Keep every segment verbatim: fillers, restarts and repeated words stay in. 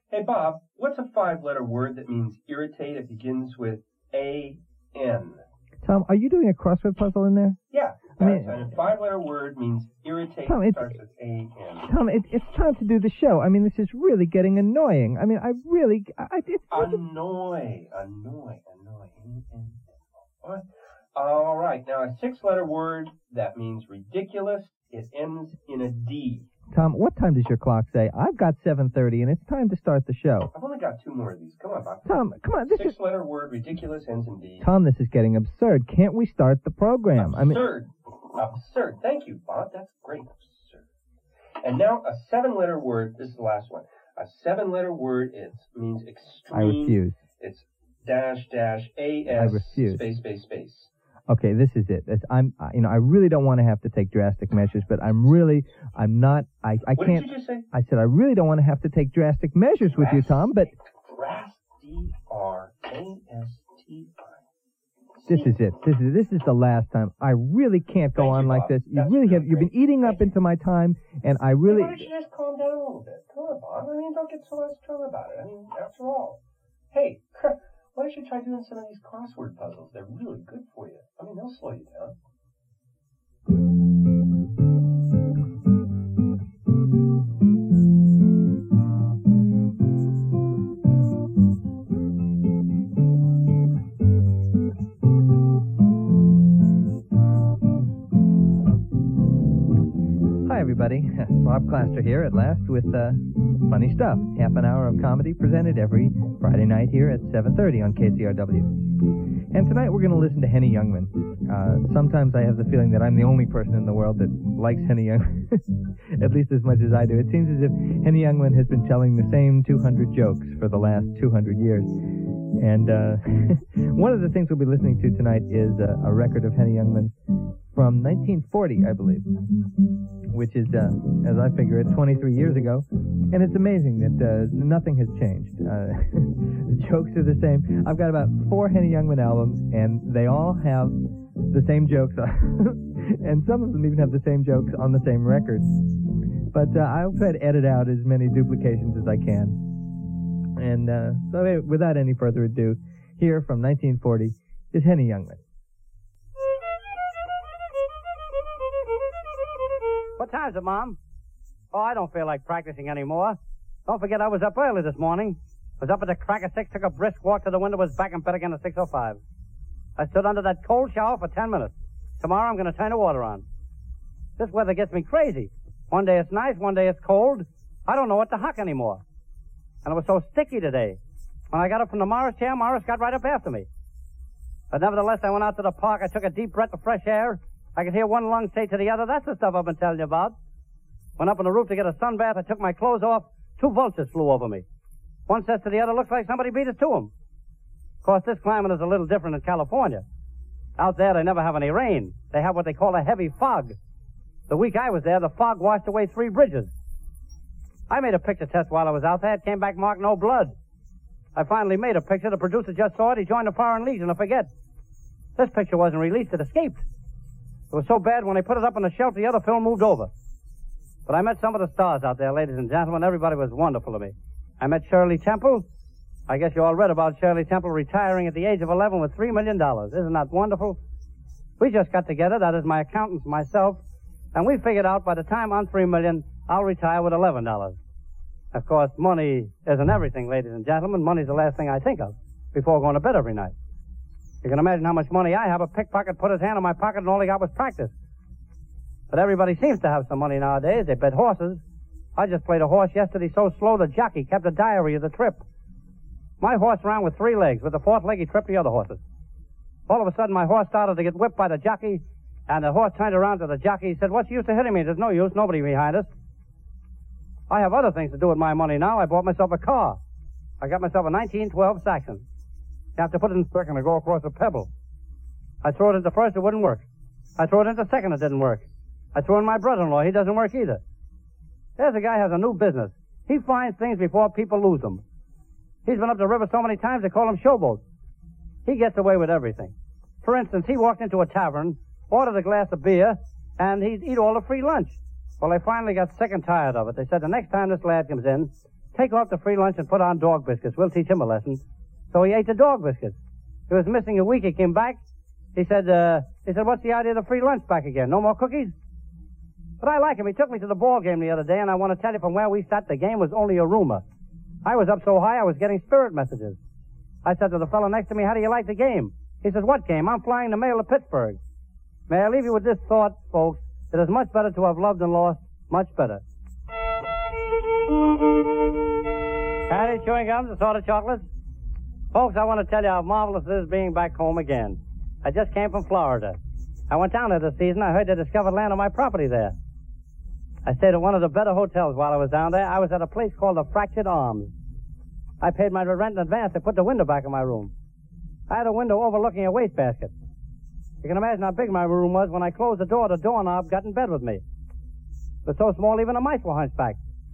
Hey, Bob, what's a five-letter word that means irritate? It begins with A N. Tom, are you doing a crossword puzzle in there? Yeah. I mean, a five-letter word means irritate. Tom, it starts with A N. Tom, it, it's time to do the show. I mean, this is really getting annoying. I mean, I really... I, it's, annoy. Annoy. Annoy. What? All right. Now, a six-letter word that means ridiculous. It ends in a D. Tom, what time does your clock say? I've got seven thirty, and it's time to start the show. I've only got two more of these. Come on, Bob. Tom, come on. This Six-letter is... word, ridiculous, ends in D. Tom, this is getting absurd. Can't we start the program? Absurd. I mean... Absurd. Thank you, Bob. That's great. Absurd. And now a seven-letter word. This is the last one. A seven-letter word. It means extreme. I refuse. It's dash dash A S I refuse. space space space. Okay, this is it. It's, I'm, you know, I really don't want to have to take drastic measures, but I'm really, I'm not, I, I what can't. What did you just say? I said I really don't want to have to take drastic measures with you, Tom, but. D R A S T I. This is it. This is this is the last time. I really can't go Thank on you, like Bob. this. You That's really have. really You've been great. eating up Thank into my time, and I really. Hey, why don't you just calm down a little bit? Come on, Bob. I mean, don't get so strong about it. I mean, after all, hey, why don't you try doing some of these crossword puzzles? They're really good for you. I mean, they'll slow you down. Hi, everybody. Bob Claster here at last with uh, Funny Stuff. Half an hour of comedy presented every Friday night here at seven thirty on K C R W. And tonight we're going to listen to Henny Youngman. Uh, sometimes I have the feeling that I'm the only person in the world that likes Henny Youngman, at least as much as I do. It seems as if Henny Youngman has been telling the same two hundred jokes for the last two hundred years. And uh, one of the things we'll be listening to tonight is uh, a record of Henny Youngman from nineteen forty, I believe, which is, uh, as I figure it, twenty-three years ago. And it's amazing that uh, nothing has changed. Uh, the jokes are the same. I've got about four Henny Youngman albums, and they all have the same jokes. And some of them even have the same jokes on the same record. But uh, I'll try to edit out as many duplications as I can. And uh, so anyway, without any further ado, here from nineteen forty is Henny Youngman. What time is it, Mom? Oh, I don't feel like practicing anymore. Don't forget I was up early this morning. Was up at the crack of six, took a brisk walk to the window, was back in bed again at six oh five. I stood under that cold shower for ten minutes. Tomorrow I'm going to turn the water on. This weather gets me crazy. One day it's nice, one day it's cold. I don't know what to huck anymore. And it was so sticky today. When I got up from the Morris chair, Morris got right up after me. But nevertheless, I went out to the park. I took a deep breath of fresh air. I could hear one lung say to the other, that's the stuff I've been telling you about. Went up on the roof to get a sunbath. I took my clothes off. Two vultures flew over me. One says to the other, looks like somebody beat us to him. Of course, this climate is a little different in California. Out there, they never have any rain. They have what they call a heavy fog. The week I was there, the fog washed away three bridges. I made a picture test while I was out there. It came back marked no blood. I finally made a picture. The producer just saw it. He joined the Foreign Legion. I forget. This picture wasn't released. It escaped. It was so bad, when they put it up on the shelf, the other film moved over. But I met some of the stars out there, ladies and gentlemen. Everybody was wonderful to me. I met Shirley Temple. I guess you all read about Shirley Temple retiring at the age of eleven with three million dollars. Isn't that wonderful? We just got together, that is my accountants and myself, and we figured out by the time I'm three million dollars, I'll retire with eleven dollars. Of course, money isn't everything, ladies and gentlemen. Money's the last thing I think of before going to bed every night. You can imagine how much money I have. A pickpocket put his hand in my pocket and all he got was practice. But everybody seems to have some money nowadays. They bet horses. I just played a horse yesterday so slow the jockey kept a diary of the trip. My horse ran with three legs. With the fourth leg, he tripped the other horses. All of a sudden, my horse started to get whipped by the jockey, and the horse turned around to the jockey. He said, what's the use of hitting me? There's no use. Nobody behind us. I have other things to do with my money now. I bought myself a car. I got myself a nineteen twelve Saxon. You have to put it in second and go across a pebble. I threw it into first, it wouldn't work. I threw it into second, it didn't work. I threw in my brother-in-law, he doesn't work either. There's a guy who has a new business. He finds things before people lose them. He's been up the river so many times they call him showboat. He gets away with everything. For instance, he walked into a tavern, ordered a glass of beer, and he'd eat all the free lunch. Well, they finally got sick and tired of it. They said the next time this lad comes in, take off the free lunch and put on dog biscuits. We'll teach him a lesson. So he ate the dog biscuits. He was missing a week. He came back. He said, uh, he said, what's the idea of the free lunch back again? No more cookies? But I like him. He took me to the ball game the other day, and I want to tell you from where we sat, the game was only a rumor. I was up so high, I was getting spirit messages. I said to the fellow next to me, how do you like the game? He says, what game? I'm flying the mail to Pittsburgh. May I leave you with this thought, folks? It is much better to have loved and lost. Much better. Patty, chewing gums, assorted chocolates. Folks, I want to tell you how marvelous it is being back home again. I just came from Florida. I went down there this season. I heard they discovered land on my property there. I stayed at one of the better hotels while I was down there. I was at a place called the Fractured Arms. I paid my rent in advance. They put the window back in my room. I had a window overlooking a wastebasket. You can imagine how big my room was. When I closed the door, the doorknob got in bed with me. It was so small, even the mice were hunchback.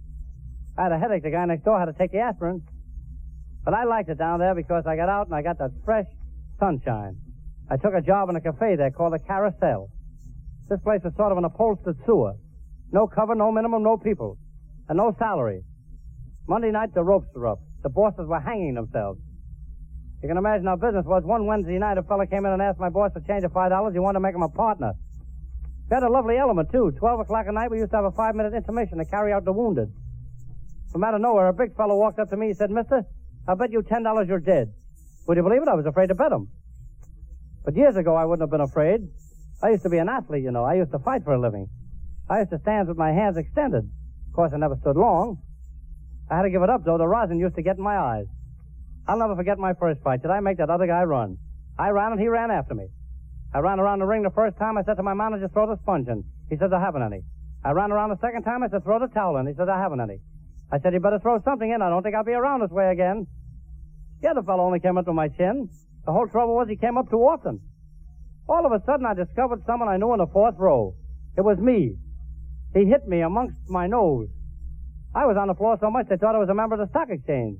I had a headache. The guy next door had to take the aspirin. But I liked it down there because I got out and I got that fresh sunshine. I took a job in a cafe there called the Carousel. This place was sort of an upholstered sewer. No cover, no minimum, no people. And no salary. Monday night, the ropes were up. The bosses were hanging themselves. You can imagine how business was. One Wednesday night, a fella came in and asked my boss for change of five dollars. He wanted to make him a partner. We had a lovely element, too. Twelve o'clock at night, we used to have a five-minute intermission to carry out the wounded. From out of nowhere, a big fellow walked up to me. He said, mister, I'll bet you ten dollars you're dead. Would you believe it? I was afraid to bet him. But years ago, I wouldn't have been afraid. I used to be an athlete, you know. I used to fight for a living. I used to stand with my hands extended. Of course, I never stood long. I had to give it up, though. The rosin used to get in my eyes. I'll never forget my first fight. Did I make that other guy run? I ran and he ran after me. I ran around the ring the first time. I said to my manager, throw the sponge in. He said, I haven't any. I ran around the second time. I said, throw the towel in. He said, I haven't any. I said, you better throw something in. I don't think I'll be around this way again. The other fellow only came up to my chin. The whole trouble was he came up too often. All of a sudden, I discovered someone I knew in the fourth row. It was me. He hit me amongst my nose. I was on the floor so much they thought I was a member of the stock exchange.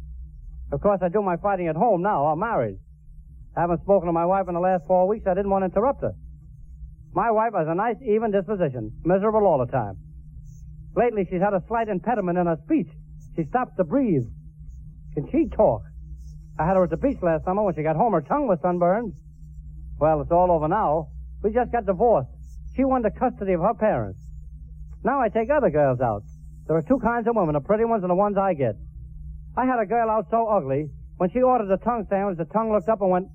Of course, I do my fighting at home now. I'm married. I haven't spoken to my wife in the last four weeks. I didn't want to interrupt her. My wife has a nice, even disposition. Miserable all the time. Lately, she's had a slight impediment in her speech. She stops to breathe. Can she talk? I had her at the beach last summer. When she got home, her tongue was sunburned. Well, it's all over now. We just got divorced. She won the custody of her parents. Now I take other girls out. There are two kinds of women, the pretty ones and the ones I get. I had a girl out so ugly, when she ordered a tongue sandwich, the tongue looked up and went...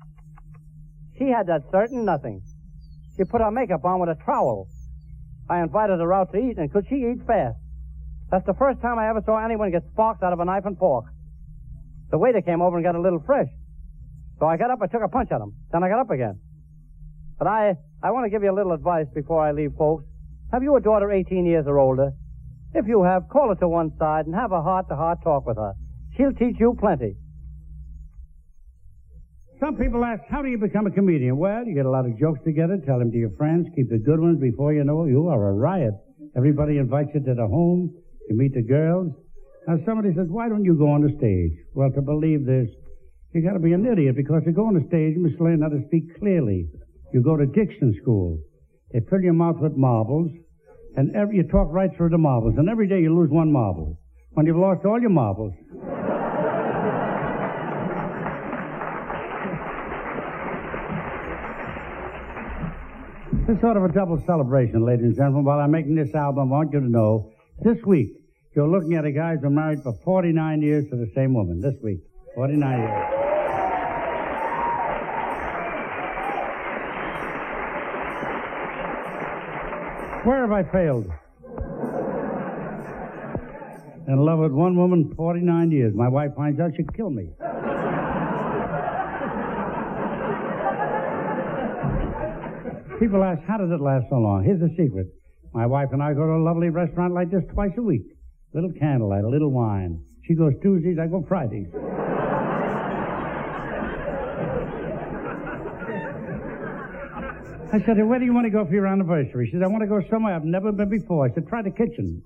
She had that certain nothing. She put her makeup on with a trowel. I invited her out to eat, and could she eat fast? That's the first time I ever saw anyone get sparks out of a knife and fork. The waiter came over and got a little fresh. So I got up, I took a punch at him. Then I got up again. But I, I want to give you a little advice before I leave, folks. Have you a daughter eighteen years or older? If you have, call her to one side and have a heart-to-heart talk with her. She'll teach you plenty. Some people ask, how do you become a comedian? Well, you get a lot of jokes together, tell them to your friends, keep the good ones. Before you know it, you are a riot. Everybody invites you to the home, you meet the girls. Now, somebody says, why don't you go on the stage? Well, to believe this, you got to be an idiot, because to go on the stage, you must learn how to speak clearly. You go to diction school. They fill your mouth with marbles, and every, you talk right through the marbles, and every day you lose one marble. When you've lost all your marbles... It's sort of a double celebration, ladies and gentlemen. While I'm making this album, I want you to know, this week, you're looking at a guy who's been married for forty-nine years to the same woman. This week. forty-nine years. Where have I failed? In love with one woman, forty-nine years. My wife finds out she'd kill me. People ask, how does it last so long? Here's the secret. My wife and I go to a lovely restaurant like this twice a week. Little candlelight, a little wine. She goes Tuesdays, I go Fridays. I said, where do you want to go for your anniversary? She said, I want to go somewhere I've never been before. I said, try the kitchen.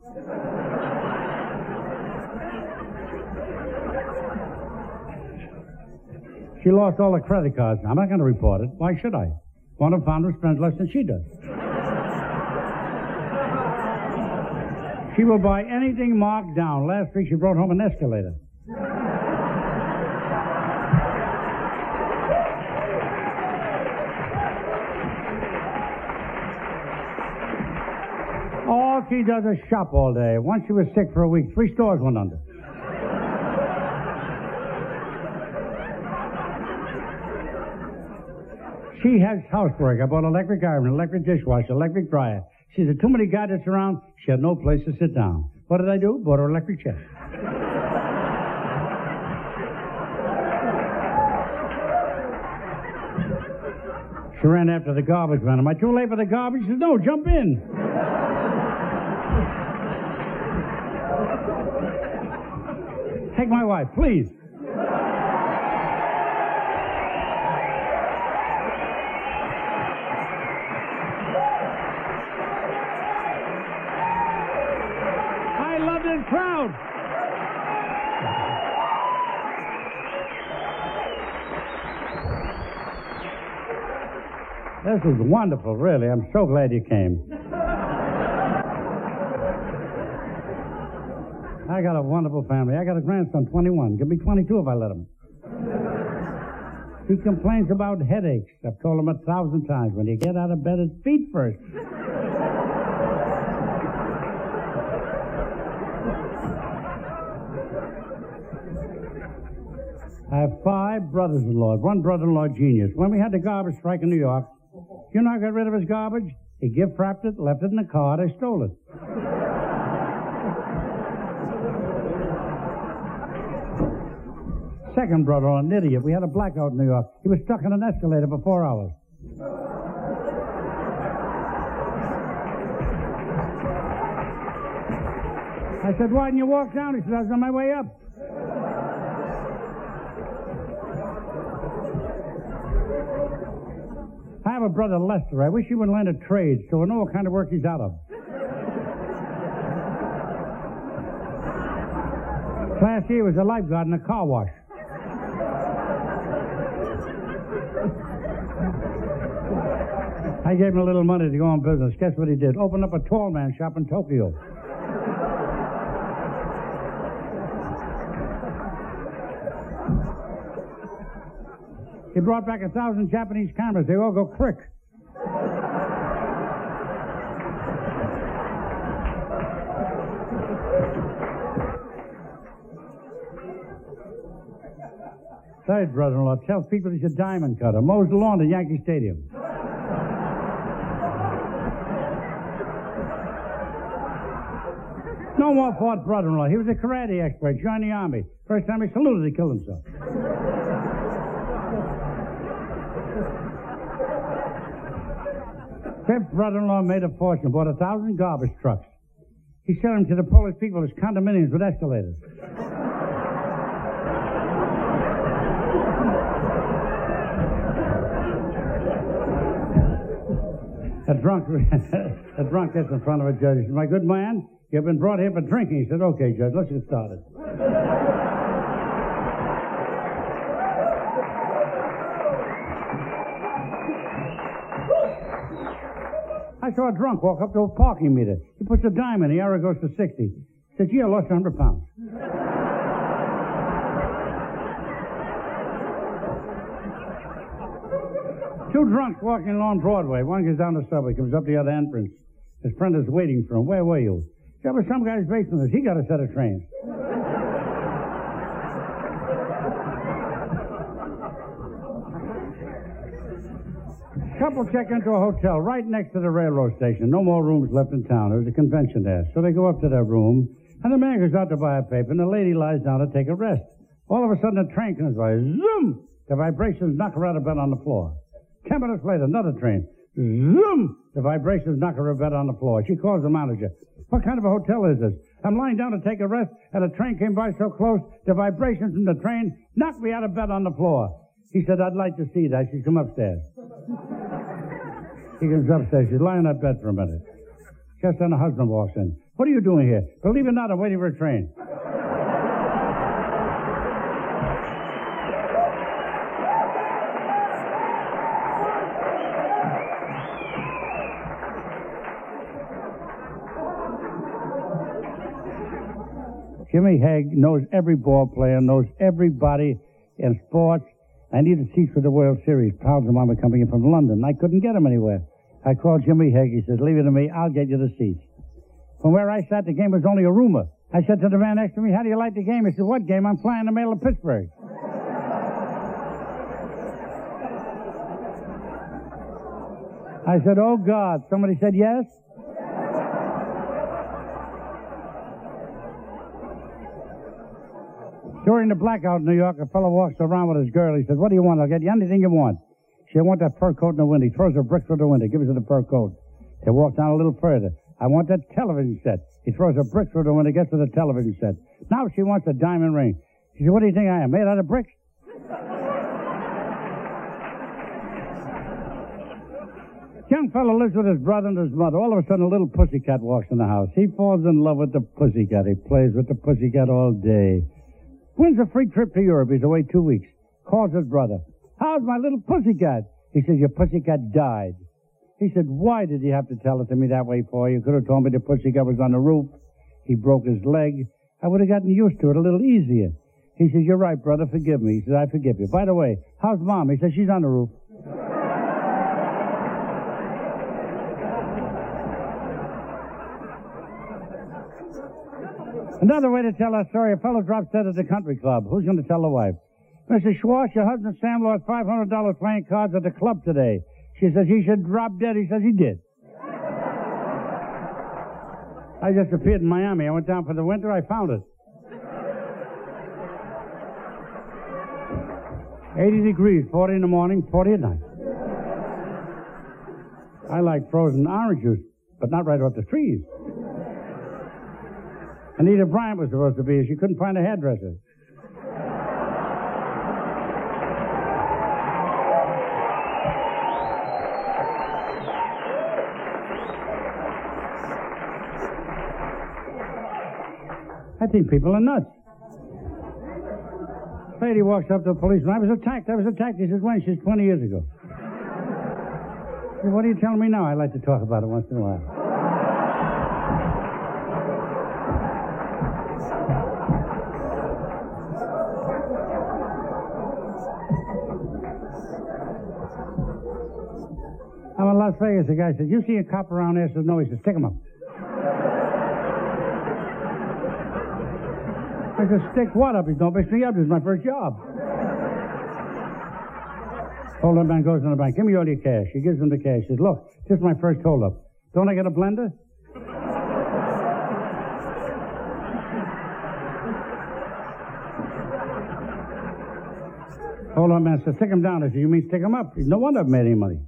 She lost all her credit cards. I'm not going to report it. Why should I? One of found her spends less than she does. She will buy anything marked down. Last week she brought home an escalator. All she does is shop all day. Once she was sick for a week, three stores went under. She has housework. I bought electric iron, electric dishwasher, electric dryer. She had too many gadgets around. She had no place to sit down. What did I do? Bought her electric chair. She ran after the garbage man. Am I too late for the garbage? She says, no, jump in. Take my wife, please. I love this crowd. This is wonderful, really. I'm so glad you came. I got a wonderful family. I got a grandson, twenty-one. Give me twenty-two if I let him. He complains about headaches. I've told him a thousand times, when you get out of bed, it's feet first. I have five brothers-in-law. One brother-in-law genius. When we had the garbage strike in New York, you know how I got rid of his garbage? He gift-wrapped it, left it in the car, they stole it. Second brother-in-law, an idiot. We had a blackout in New York. He was stuck in an escalator for four hours. I said, why didn't you walk down? He said, I was on my way up. I have a brother, Lester. I wish he would learn a trade so I know what kind of work he's out of. Last year he was a lifeguard in a car wash. I gave him a little money to go on business. Guess what he did? Opened up a tall man shop in Tokyo. He brought back a thousand Japanese cameras. They all go crick. Third brother-in-law tells people he's a diamond cutter. Mows the lawn at Yankee Stadium. No more fourth brother-in-law. He was a karate expert, joined the army. First time he saluted, he killed himself. Fifth brother-in-law made a fortune, bought a thousand garbage trucks. He sold them to the Polish people as condominiums with escalators. A drunk, a drunk gets in front of a judge. He said, my good man, you've been brought here for drinking. He said, okay, Judge, let's get started. I saw a drunk walk up to a parking meter. He puts a dime in, the arrow goes to sixty. He said, gee, I lost a hundred pounds. Two drunks walking along Broadway. One goes down the subway, comes up the other entrance. His friend is waiting for him. Where were you? That was some guy's basement. He got a set of trains. Couple check into a hotel right next to the railroad station. No more rooms left in town. There was a convention there. So they go up to their room, and the man goes out to buy a paper, and the lady lies down to take a rest. All of a sudden, a train comes by. Zoom! The vibrations knock her out of bed on the floor. Ten minutes later, another train. Zoom! The vibrations knock her out of bed on the floor. She calls the manager. What kind of a hotel is this? I'm lying down to take a rest, and a train came by so close, the vibrations from the train knocked me out of bed on the floor. He said, I'd like to see that. She's come upstairs. He comes upstairs. She's lying on bed for a minute. Just then her husband walks in. What are you doing here? Believe it or not, I'm waiting for a train. Jimmy Hague knows every ball player, knows everybody in sports. I needed seats for the World Series. Pals of mine were coming in from London. I couldn't get them anywhere. I called Jimmy Hague. He says, leave it to me. I'll get you the seats. From where I sat, the game was only a rumor. I said to the man next to me, how do you like the game? He said, what game? I'm flying the mail to Pittsburgh. I said, oh, God. Somebody said yes? During the blackout in New York, a fellow walks around with his girl. He says, what do you want? I'll get you anything you want. She said, I want that fur coat in the window. He throws a brick through the window, gives her the fur coat. They walk down a little further. I want that television set. He throws a brick through the window, gets her the television set. Now she wants a diamond ring. She said, what do you think I am, made out of bricks? Young fellow lives with his brother and his mother. All of a sudden, a little pussycat walks in the house. He falls in love with the pussycat. He plays with the pussycat all day. Wins a free trip to Europe. He's away two weeks. Calls his brother. How's my little pussycat? He says, your pussycat died. He said, why did you have to tell it to me that way for? You could have told me the pussycat was on the roof. He broke his leg. I would have gotten used to it a little easier. He says, you're right, brother. Forgive me. He says, I forgive you. By the way, how's Mom? He says, she's on the roof. Another way to tell that story, a fellow drops dead at the country club. Who's going to tell the wife? Missus Schwartz, your husband Sam lost five hundred dollars playing cards at the club today. She says he should drop dead. He says he did. I just appeared in Miami. I went down for the winter. I found it. eighty degrees, forty in the morning, forty at night. I like frozen orange juice, but not right off the trees. Anita Bryant was supposed to be here. She couldn't find a hairdresser. I think people are nuts. Lady walks up to a policeman. I was attacked. I was attacked. He says, when? She says, twenty years ago. I said, what are you telling me now? I like to talk about it once in a while. I'm in Las Vegas. The guy said, you see a cop around there? I said, no. He said, stick him up. I said, stick what up? He's don't mix me up. This is my first job. Hold-up man goes in the bank. Give me all your cash. He gives him the cash. He says, look, this is my first hold-up. Don't I get a blender? Hold-up man says, stick him down. I said, you mean stick him up? He said, no wonder I've made any money.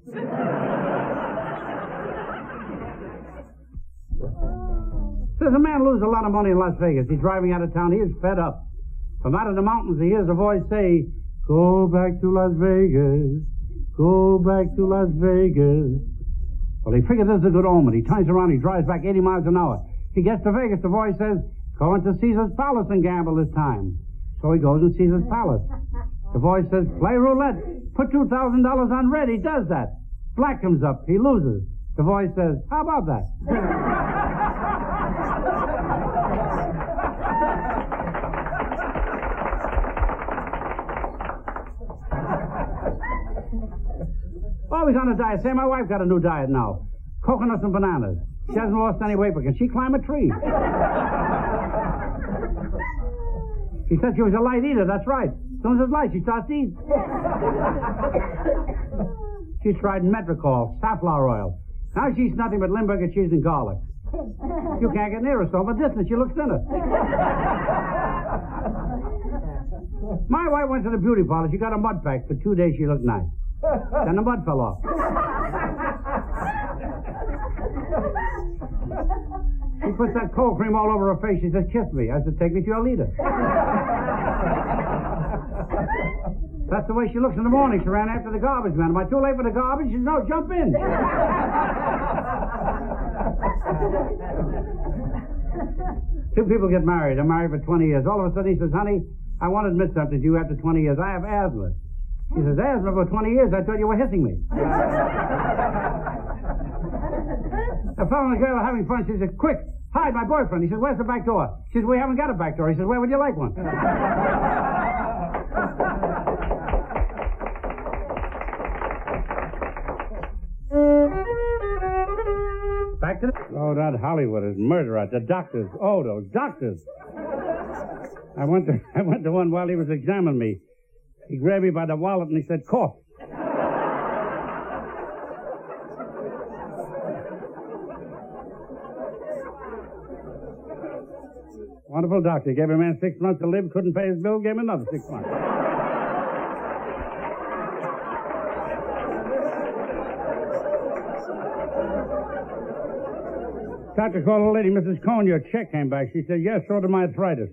There's a man lose a lot of money in Las Vegas. He's driving out of town. He is fed up. From out of the mountains, he hears a voice say, go back to Las Vegas. Go back to Las Vegas. Well, he figured this is a good omen. He turns around. He drives back eighty miles an hour. He gets to Vegas. The voice says, go into Caesar's Palace and gamble this time. So he goes to Caesar's Palace. The voice says, play roulette. Put two thousand dollars on red. He does that. Black comes up. He loses. The voice says, how about that? Oh, he's on a diet. Say, my wife got a new diet now. Coconuts and bananas. She hasn't lost any weight, but can she climb a tree? She said she was a light eater. That's right. As soon as it's light, she starts to eat. She's tried Metricol, safflower oil. Now she eats nothing but Limburger cheese and garlic. You can't get near her, so from a distance she looks thinner. My wife went to the beauty parlor. She got a mud pack. For two days she looked nice. Then the mud fell off. She puts that cold cream all over her face. She says, kiss me. I said, take me to your leader. That's the way she looks in the morning. She ran after the garbage man. Am I too late for the garbage? She said, no, jump in. Two people get married. They're married for twenty years. All of a sudden he says, honey, I want to admit something to you after twenty years. I have asthma. She says, asthma for twenty years? I thought you were hissing me. The fellow and the girl are having fun. She says, quick, Hi, my boyfriend. He says, where's the back door? She says, we haven't got a back door. He says, where would you like one? Back to the... Oh, that Hollywood is murderer. The doctors. Oh, those doctors. I went to I went to one while he was examining me. He grabbed me by the wallet and he said, cough. Wonderful doctor. Gave a man six months to live, couldn't pay his bill, gave him another six months. Doctor called a lady, Missus Cohn, your check came back. She said, yes, so did my arthritis.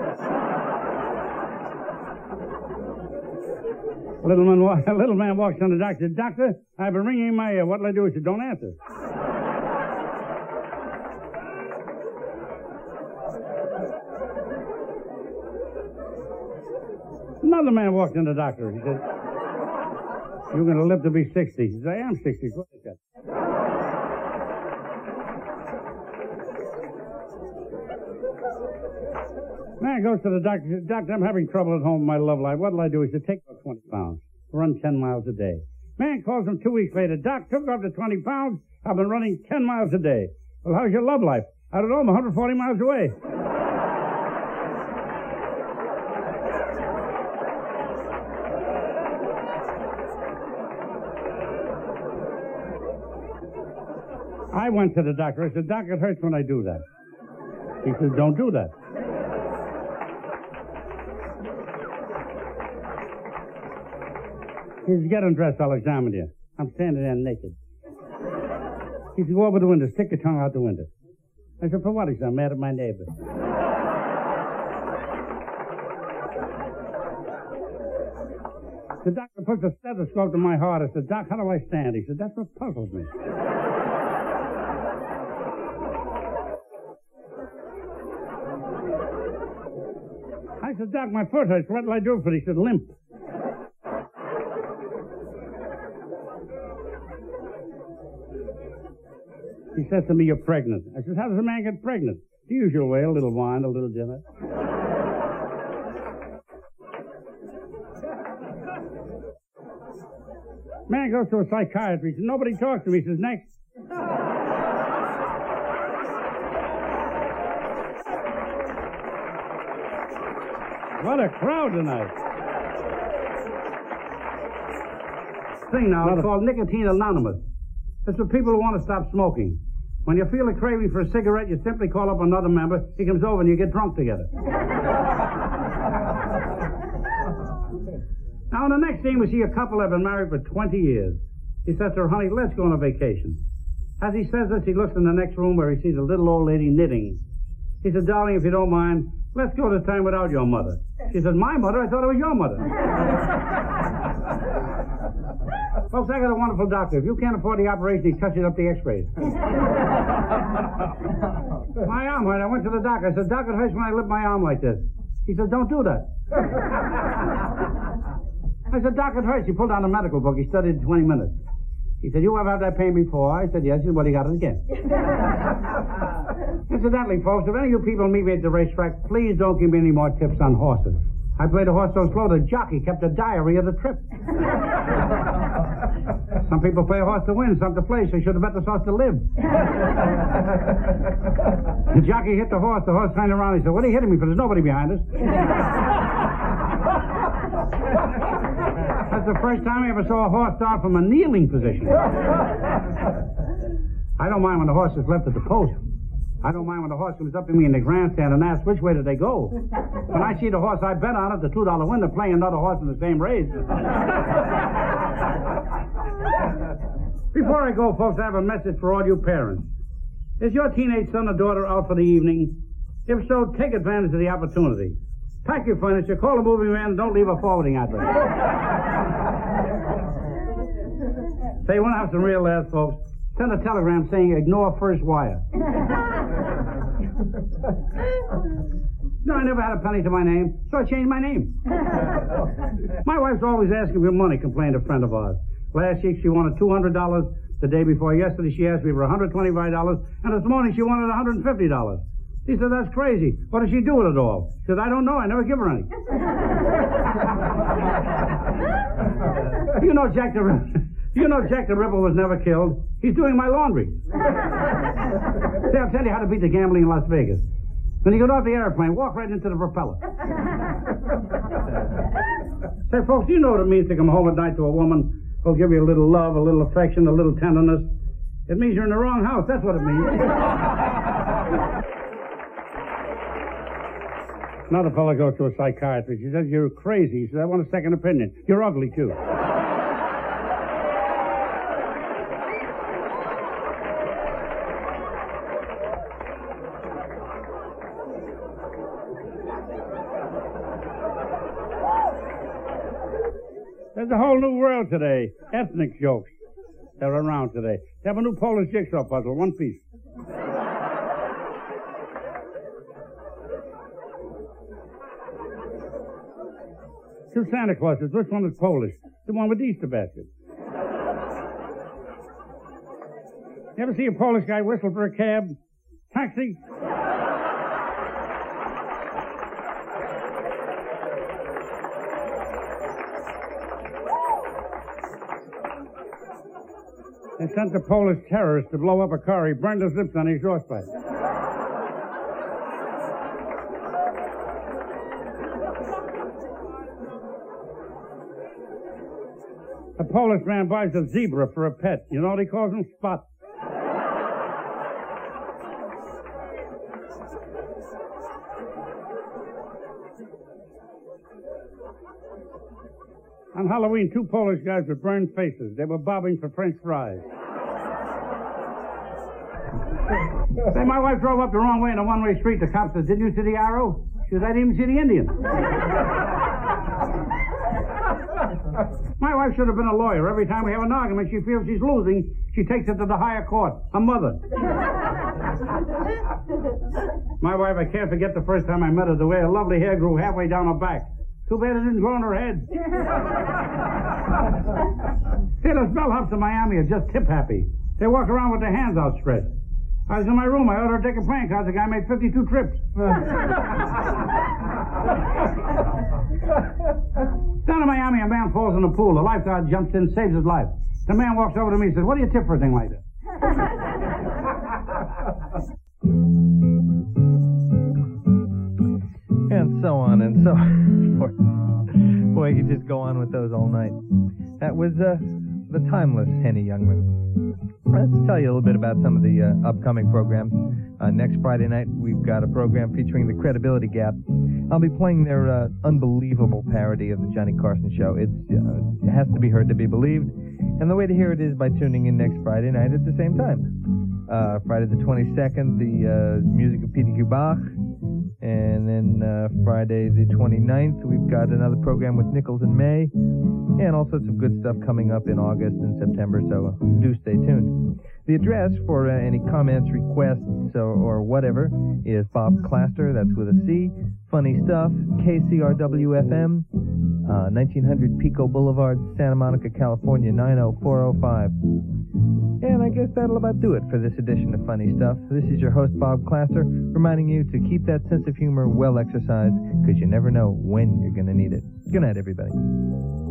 A little man, wa- a little man walks in the doctor. Said, doctor, I've been ringing in my ear. What'll I do? He said, don't answer. Another man walked in the doctor. He said, you're going to live to be sixty. He said, I am sixty. What is that? Man goes to the doctor. He says, doctor, I'm having trouble at home with my love life. What'll I do? He said, take off twenty pounds. Run ten miles a day. Man calls him two weeks later. Doc, took off the twenty pounds. I've been running ten miles a day. Well, how's your love life? I don't know. I'm one hundred forty miles away. I went to the doctor. I said, Doc, it hurts when I do that. He says, don't do that. He says, get undressed, I'll examine you. I'm standing there naked. He said, go over the window, stick your tongue out the window. I said, for what? He said, I'm mad at my neighbor. The doctor puts a stethoscope to my heart. I said, Doc, how do I stand? He said, that's what puzzles me. I said, Doc, my foot hurts. What'll I do for it? He said, limp. He says to me, you're pregnant. I said, how does a man get pregnant? The usual way, a little wine, a little dinner. Man goes to a psychiatrist. Nobody talks to me. He says, next. What a crowd tonight. Thing now, it's called Nicotine Anonymous. It's for people who want to stop smoking. When you feel a craving for a cigarette, you simply call up another member. He comes over and you get drunk together. Now, in the next scene, we see a couple that have been married for twenty years. He says to her, honey, let's go on a vacation. As he says this, he looks in the next room where he sees a little old lady knitting. He said, darling, if you don't mind, let's go this time without your mother. She said, my mother? I thought it was your mother. Folks, I got a wonderful doctor. If you can't afford the operation, he touches up the x-rays. My arm hurt. I went to the doctor. I said, Doc, it hurts when I lift my arm like this. He said, don't do that. I said, Doc, it hurts. He pulled down a medical book. He studied twenty minutes. He said, you ever had that pain before? I said, yes. He said, well, you got it again. Incidentally, folks, if any of you people meet me at the racetrack, please don't give me any more tips on horses. I played a horse so slow the jockey kept a diary of the trip. Some people play a horse to win, some to play, so you should have bet this horse to live. The jockey hit the horse, the horse turned around, he said, what are you hitting me for? There's nobody behind us. That's the first time I ever saw a horse start from a kneeling position. I don't mind when the horse is left at the post. I don't mind when the horse comes up to me in the grandstand and asks which way did they go. When I see the horse I bet on at the two dollar window playing another horse in the same race. Before I go, folks, I have a message for all you parents. Is your teenage son or daughter out for the evening? If so, take advantage of the opportunity. Pack your furniture, call a moving man, and don't leave a forwarding address. Say, you want to have some real laughs, folks? Send a telegram saying ignore first wire. No, I never had a penny to my name, so I changed my name. My wife's always asking for money, complained a friend of ours. Last week she wanted two hundred dollars The day before yesterday, she asked me for one hundred twenty-five dollars, and this morning she wanted one hundred fifty dollars. He said, that's crazy. What does she do with it all? She said, I don't know. I never give her any. You know Jack the Ripper. You know Jack the Ripper was never killed. He's doing my laundry. See, I'll tell you how to beat the gambling in Las Vegas. When you get off the airplane, walk right into the propeller. Say, folks, you know what it means to come home at night to a woman who'll give you a little love, a little affection, a little tenderness. It means you're in the wrong house. That's what it means. Another fellow goes to a psychiatrist. He says, you're crazy. He says, I want a second opinion. You're ugly, too. There's a whole new world today. Ethnic jokes. They're around today. They have a new Polish jigsaw puzzle, one piece. Two Santa Clauses. Which one is Polish? The one with the Easter basket. You ever see a Polish guy whistle for a cab? Taxi? They sent the Polish terrorist to blow up a car. He burned his lips on the exhaust pipe. A Polish man buys a zebra for a pet. You know what he calls him? Spot. On Halloween, two Polish guys with burned faces. They were bobbing for French fries. Say, my wife drove up the wrong way in a one-way street. The cop says, didn't you see the arrow? She says, I didn't even see the Indian. My wife should have been a lawyer. Every time we have an argument, she feels she's losing. She takes it to the higher court. A mother. My wife, I can't forget the first time I met her, the way her lovely hair grew halfway down her back. Too bad it didn't grow on her head. See, those bellhops in Miami are just tip-happy. They walk around with their hands outstretched. I was in my room. I ordered a deck of playing cards. The guy made fifty-two trips. Down in Miami, a man falls in the pool. The lifeguard jumps in, saves his life. The man walks over to me and says, what do you tip for a thing like that? And so on and so forth. Boy, you could just go on with those all night. That was uh, the timeless Henny Youngman. Let's tell you a little bit about some of the uh, upcoming programs. Uh, next Friday night, we've got a program featuring the Credibility Gap. I'll be playing their uh, unbelievable parody of the Johnny Carson Show. It's, uh, it has to be heard to be believed. And the way to hear it is by tuning in next Friday night at the same time. Uh, Friday the twenty-second, the uh, music of Peter Bach. And then uh, Friday the twenty-ninth, we've got another program with Nichols and May. And all sorts of good stuff coming up in August and September, so do stay tuned. The address for uh, any comments, requests, or, or whatever is Bob Claster, that's with a C. Funny Stuff, K C R W F M, uh, nineteen hundred Pico Boulevard, Santa Monica, California, nine oh four oh five. And I guess that'll about do it for this edition of Funny Stuff. This is your host, Bob Claster, reminding you to keep that sense of humor well exercised, because you never know when you're going to need it. Good night, everybody.